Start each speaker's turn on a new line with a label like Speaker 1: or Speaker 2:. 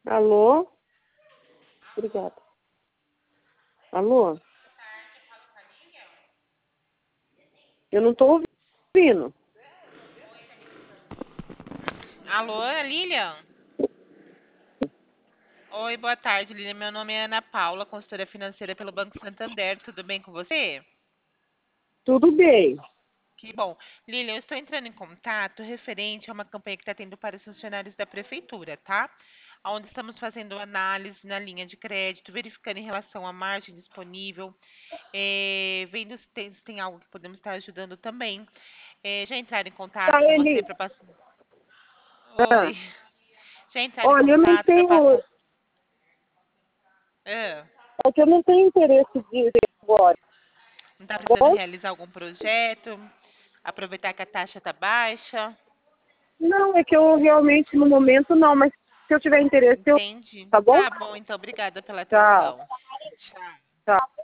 Speaker 1: Alô? Obrigada. Alô? Eu não estou ouvindo.
Speaker 2: Alô, Lilian? Oi, boa tarde, Lilian. Meu nome é Ana Paula, consultora financeira pelo Banco Santander. Tudo bem com você?
Speaker 1: Tudo bem.
Speaker 2: Que bom. Lilian, eu estou entrando em contato referente a uma campanha que está tendo para os funcionários da prefeitura, tá? Onde estamos fazendo análise na linha de crédito, verificando em relação à margem disponível, vendo se tem algo que podemos estar ajudando também. Já entraram em contato
Speaker 1: Tá,
Speaker 2: com você
Speaker 1: Eli?
Speaker 2: para passar.
Speaker 1: Ah,
Speaker 2: Oi. Já entraram em
Speaker 1: olha, eu não
Speaker 2: contato para
Speaker 1: tenho.
Speaker 2: passar. Ah.
Speaker 1: É que eu não tenho interesse de agora.
Speaker 2: Não está
Speaker 1: Tá
Speaker 2: precisando
Speaker 1: bom?
Speaker 2: realizar algum projeto? Aproveitar que a taxa está baixa?
Speaker 1: Não, é que eu realmente no momento não, mas se eu tiver interesse, eu.
Speaker 2: Entende?
Speaker 1: Tá bom?
Speaker 2: Tá bom, então obrigada pela
Speaker 1: Tchau.
Speaker 2: atenção. Tchau.
Speaker 1: Tchau.